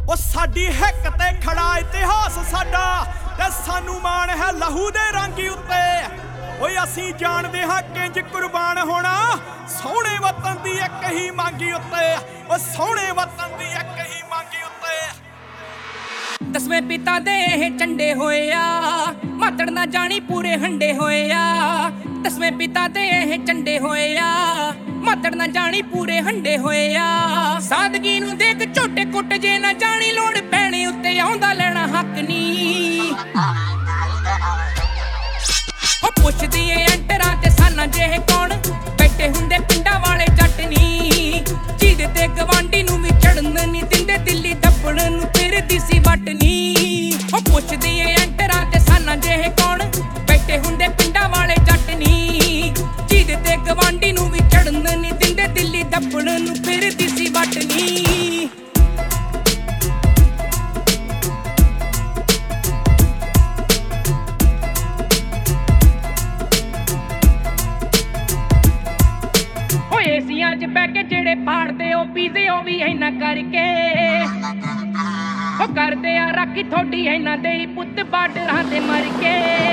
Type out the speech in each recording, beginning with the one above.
ਉਹ ਸਾਡੀ ਹਿੱਕ ਤੇ ਖੜਾ ਇਤਿਹਾਸ ਸਾਡਾ ਤੇ ਸਾਨੂੰ ਮਾਣ ਹੈ ਲਹੂ ਦੇ ਰਾਂਗੀ ਉੱਤੇ। ਓਏ ਅਸੀਂ ਜਾਣਦੇ ਹਾਂ ਕਿੰਜ ਕੁਰਬਾਨ ਹੋਣਾ ਸੋਹਣੇ ਵਤਨ ਦੀ ਇੱਕ ਹੀ ਮੰਗੀ ਉੱਤੇ। ਓ ਸੋਹਣੇ ਵਤਨ ਦੀ ਇੱਕ ਹੀ ਮੰਗੀ ਉੱਤੇ। 10ਵੇਂ ਪਿਤਾ ਦੇ ਇਹ ਝੰਡੇ ਹੋਏ ਆ, ਮਾਤੜ ਨਾ ਜਾਣੀ ਪੂਰੇ ਹੰਡੇ ਹੋਏ ਆ। 10ਵੇਂ ਪਿਤਾ ਦੇ ਇਹ ਝੰਡੇ ਹੋਏ ਆ, ਮਾਤੜ ਨਾ ਜਾਣੀ ਪੂਰੇ ਹੰਡੇ ਹੋਏ ਆ। ਸਾਦਗੀ ਨੂੰ ਦੇਖ ਝੋਟੇ ਕੁੱਟ ਜੇ ਨਾ ਜਾਣੀ ਲੋੜ ਪੈਣੇ ਉੱਤੇ ਆਉਂਦਾ ਲੈਣਾ ਹੱਕ ਨੀ। ਉਹ ਪੁੱਛਦੀ ਏ ਐਂਟਰਾਂ ਤੇ ਸਾਨਾ ਜਿਹੇ ਕੌਣ ਬੈਠੇ ਹੁੰਦੇ ਪਿੰਡਾਂ ਵਾਲੇ ਜੱਟ ਨੀ। ਜਿਹਦੇ ਤੇ ਗਵਾਂਢੀ ਨੂੰ ਵੀ ਚੜਨ ਨੀ ਦਿੰਦੇ ਦਿੱਲੀ ਦੱਬਣ ਨੂੰ ਫਿਰਦੀ ਸੀ ਵੱਟ ਨੀ। ਉਹ ਪੁੱਛਦੀ ਏ ਐਂਟਰਾਂ ਤੇ ਸਾਨਾ ਜਿਹੇ ਕੌਣ ਬੈਠੇ ਹੁੰਦੇ ਪਿੰਡਾਂ ਵਾਲੇ ਜੱਟ ਨੀ। ਜਿਹਦੇ ਤੇ ਗਵਾਂਢੀ ਨੂੰ ਵੀ ਚੜਨ ਨੀ ਦਿੰਦੇ ਦਿੱਲੀ ਦੱਬਣ ਨੂੰ ਫਿਰਦੀ ਸੀ ਵੱਟ ਨੀ। ਏਸੀਆਂ 'ਚ ਬਹਿ ਕੇ ਜਿਹੜੇ ਪਾੜਦੇ ਉਹ ਪੀਜ਼ੇ ਉਹ ਵੀ ਇਹਨਾਂ ਕਰਕੇ। ਉਹ ਕਰਦੇ ਆ ਰਾਖੀ ਥੋੜੀ ਇਹਨਾਂ ਦੇ ਹੀ ਪੁੱਤ ਬਾਰਡਰਾਂ ਤੇ ਮਰ ਕੇ।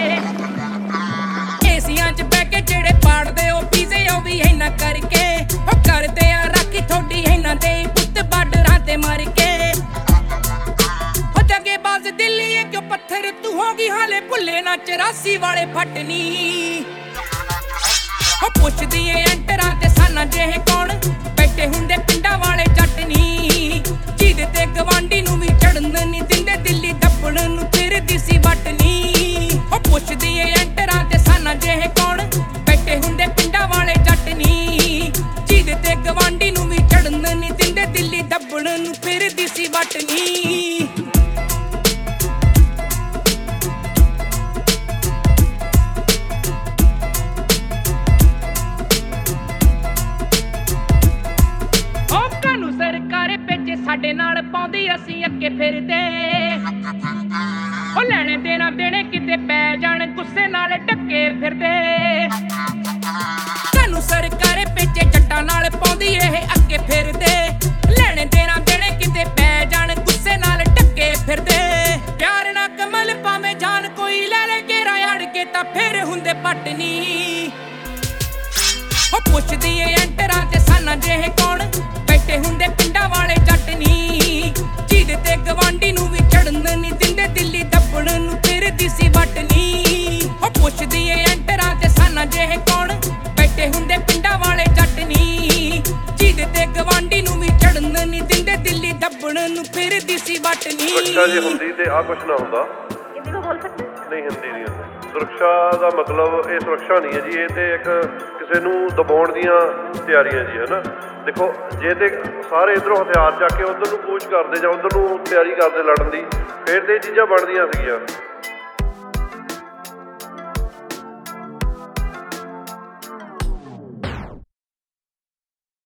ਏਸੀਆਂ 'ਚ ਬਹਿ ਕੇ ਜਿਹੜੇ ਪਾੜਦੇ ਉਹ ਪੀਜ਼ੇ ਉਹ ਵੀ ਇਹਨਾਂ ਕਰਕੇ। ਉਹ ਕਰਦੇ ਆ ਰਾਖੀ ਥੋੜੀ ਇਹਨਾਂ ਦੇ ਹੀ ਪੁੱਤ ਬਾਰਡਰਾਂ ਤੇ ਮਰ ਕੇ। ਉਹ ਜਗੇ ਬਾਜ਼ ਦਿੱਲੀ ਏ ਕਿਉਂ ਪੱਥਰ ਤੂੰ ਹੋ ਗਈ ਹਾਲੇ ਭੁੱਲੇ ਨਾ 84 ਵਾਲੇ ਫੱਟ ਨੀ। ਉਹ ਪੁੱਛਦੀ ਏ ਐਂਟਰਾਂ ਤੇ ਸਾਨਾ ਜਿਹੇ ਕੌਣ ਬੈਠੇ ਹੁੰਦੇ ਪਿੰਡਾਂ ਵਾਲੇ ਜੱਟ ਨੀ। ਜਿਹਦੇ ਤੇ ਗਵਾਂਢੀ ਨੂੰ ਵੀ ਚੜਨ ਨੀ ਦਿੰਦੇ ਦਿੱਲੀ ਦੱਬਣ ਨੂੰ ਫਿਰਦੀ ਸੀ ਵੱਟ ਨੀ। ਉਹ ਪੁੱਛਦੀ ਏ ਐਂਟਰਾਂ ਤੇ ਸਾਨਾ ਜਿਹੇ ਕੌਣ ਬੈਠੇ ਹੁੰਦੇ ਪਿੰਡਾਂ ਵਾਲੇ ਜੱਟ ਨੀ। ਜਿਹਦੇ ਤੇ ਗਵਾਂਢੀ ਨੂੰ ਵੀ ਚੜਨ ਨੀ ਦਿੰਦੇ ਦਿੱਲੀ ਦੱਬਣ ਨੂੰ ਫਿਰਦੀ ਸੀ ਵੱਟ ਨੀ। ਸਰਕਾਰੇ ਭੇਜੇ ਸਾਡੇ ਨਾਲ ਪਾਉਂਦੀ ਅਸੀਂ ਅੱਗੇ ਫਿਰਦੇ। ਉਹ ਲੈਣੇ ਦੇਣਾ ਦੇਣੇ ਕਿਤੇ ਪੈ ਜਾਣ ਗੁੱਸੇ ਨਾਲ ਢੱਕੇ ਫਿਰਦੇ। ਸਾਨੂੰ ਸਰਕਾਰੇ ਭੇਜੇ ਜੱਟਾਂ ਨਾਲ ਪਾਉਂਦੀ ਇਹ ਅੱਗੇ ਫਿਰਦੇ। ਲੈਣੇ ਦੇਣਾ ਦੇਣੇ ਕਿਤੇ ਪੈ ਜਾਣ ਗੁੱਸੇ ਨਾਲ ਢੱਕੇ ਫਿਰਦੇ। ਪਿਆਰ ਨਾ ਕਮਲ ਭਾਵੇਂ ਜਾਨ ਕੋਈ ਲੈ ਲੈ ਘੇਰਾ ਅੜ ਕੇ ਤਾਂ ਫਿਰ ਹੁੰਦੇ ਪੱਟ ਨੀ। ਉਹ ਪੁੱਛਦੀ ਏ ਐਂਟਰਾਂ ਤੇ ਸਾਨਾ ਜਿਹੇ ਕੌਣ ਬੈਠੇ ਹੁੰਦੇ ਪਿੰਡਾਂ ਵਾਲੇ ਜੱਟ ਨੀ। ਜਿਹਦੇ ਤੇ ਗਵਾਂਢੀ ਨੂੰ ਵੀ ਚੜਨ ਨੀ ਦਿੰਦੇ ਦਿੱਲੀ ਦੱਬਣ ਨੂੰ ਫਿਰਦੀ ਸੀ ਵੱਟ ਨੀ। ਉਹ ਪੁੱਛਦੀ ਏ ਐਂਟਰਾਂ ਤੇ ਸਾਨਾ ਜਿਹੇ ਕੌਣ ਬੈਠੇ ਹੁੰਦੇ ਪਿੰਡਾਂ ਵਾਲੇ ਜੱਟ ਨੀ। ਜਿਹਦੇ ਤੇ ਗਵਾਂਢੀ ਨੂੰ ਵੀ ਚੜਨ ਨੀ ਦਿੰਦੇ ਦਿੱਲੀ ਦੱਬਣ ਨੂੰ ਫਿਰਦੀ ਸੀ ਵੱਟ ਨੀ। ਸੁਰੱਖਿਆ ਜੇ ਹੁੰਦੀ ਤੇ ਆਹ ਕੁਛ ਨਾ ਹੁੰਦਾ। ਨਹੀਂ ਹਿੰਦੀ ਨਹੀਂ ਹੁੰਦੀ। ਸੁਰੱਖਿਆ ਦਾ ਮਤਲਬ ਇਹ ਸੁਰੱਖਿਆ ਨਹੀਂ ਹੈ ਜੀ, ਇਹ ਤੇ ਇੱਕ ਕਿਸੇ ਨੂੰ ਦਬਾਉਣ ਦੀਆਂ ਤਿਆਰੀਆਂ ਜੀ, ਹੈ ਨਾ। ਦੇਖੋ ਜੇ ਤੇ ਸਾਰੇ ਇੱਧਰੋਂ ਹਥਿਆਰ ਚੱਕ ਕੇ ਉੱਧਰ ਨੂੰ ਕੂਚ ਕਰਦੇ ਜਾਂ ਉੱਧਰ ਨੂੰ ਤਿਆਰੀ ਕਰਦੇ ਲੜਨ ਦੀ, ਫਿਰ ਤੇ ਇਹ ਚੀਜ਼ਾਂ ਬਣਦੀਆਂ ਸੀਗੀਆਂ।